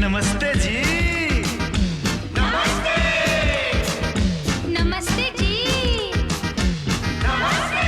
नमस्ते जी। नमस्ते। नमस्ते जी। नमस्ते।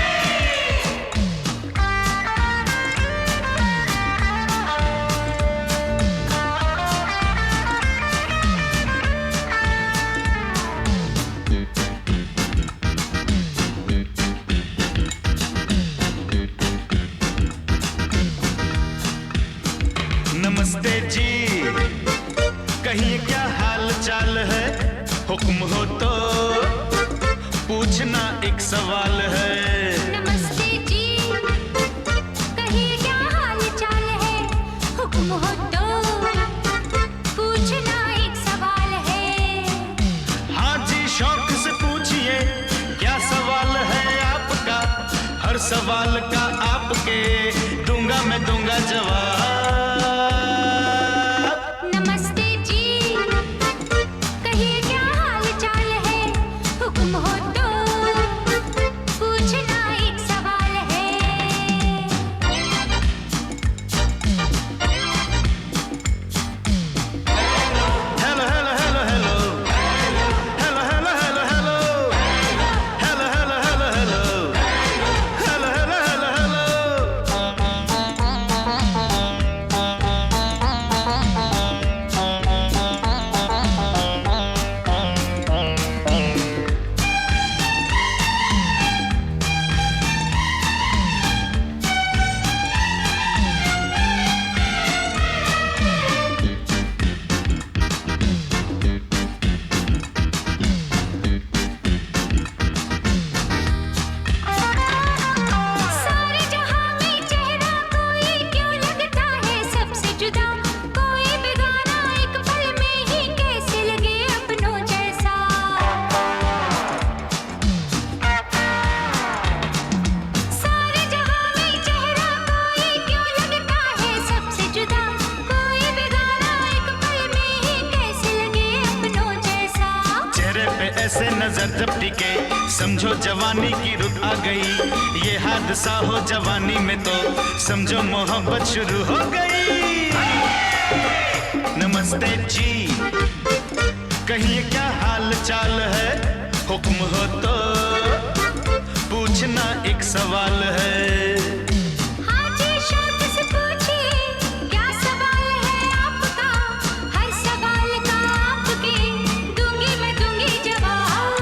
नमस्ते जी, कहिए क्या हाल चाल है? हुक्म हो तो पूछना एक सवाल है। नमस्ते जी, कहिए क्या हाल चाल है? हुक्म हो तो पूछना एक सवाल है। हाँ जी, शौक से पूछिए क्या सवाल है आपका। हर सवाल का आपके दूंगा मैं दूंगा जवाब। नमस्ते जी, कहिए क्या हाल चाल है? हुक्म हो तो पूछना एक सवाल है। Hello hello hello hello hello hello hello hello hello hello hello hello hello hello hello. सारे जहां में चेहरा कोई क्यों लगता है सबसे जुदा? कोई बेगाना एक पल में ही कैसे लगे अपनों जैसा? सारे जहां में चेहरा कोई क्यों लगता है सबसे जुदा? कोई बेगाना एक पल में ही कैसे लगे अपनों जैसा? चेहरे पे ऐसे नजर जब टिके समझो जवानी की रुत आ गई। ये हादसा हो जवानी में तो समझो मोहब्बत शुरू हो गई। नमस्ते जी, कहिए क्या हाल चाल है? हुक्म हो तो पूछना एक सवाल है। हाँ जी, शौक से पूछिए क्या सवाल है आपका। हर सवाल का आपके दूंगी मैं दूंगी जवाब।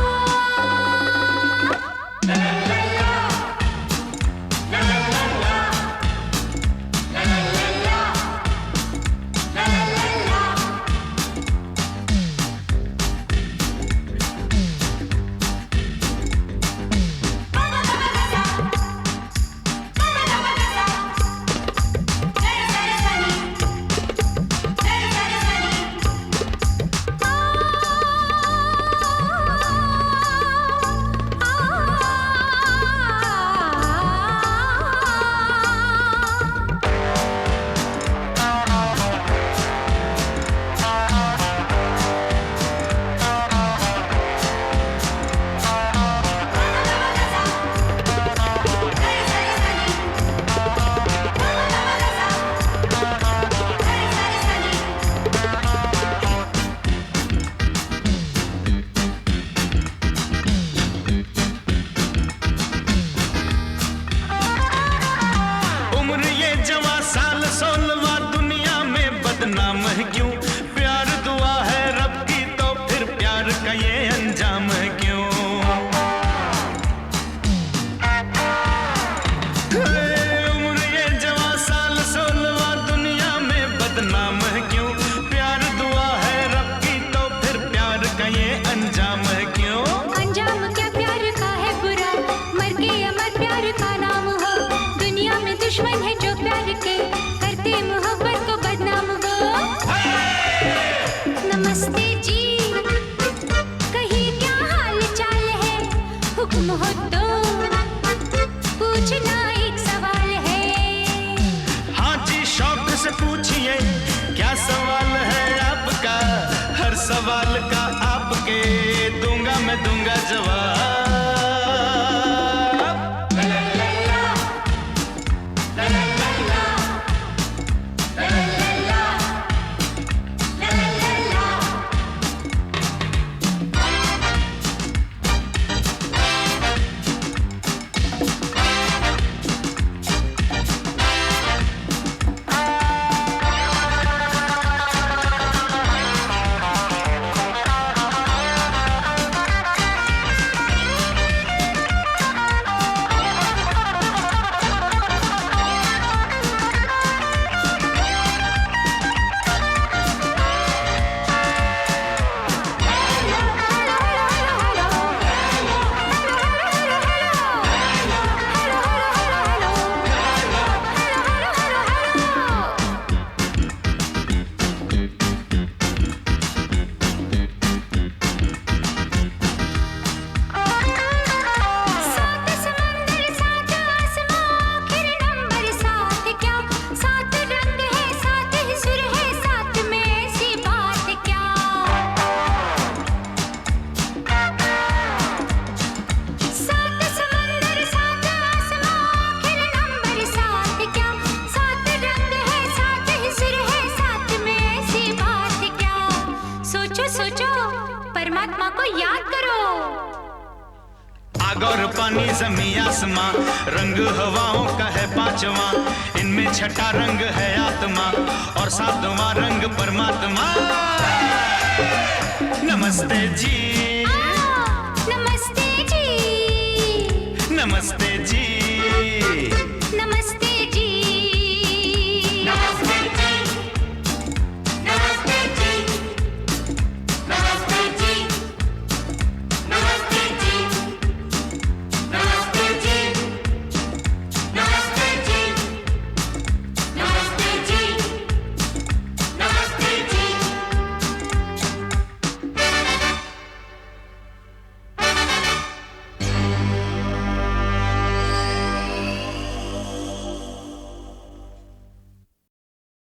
को याद करो। आग और पानी जमी आसमां, रंग हवाओं का है पांचवा, इनमें छठा रंग है आत्मा और सातवां रंग परमात्मा। नमस्ते जी, नमस्ते जी, नमस्ते जी।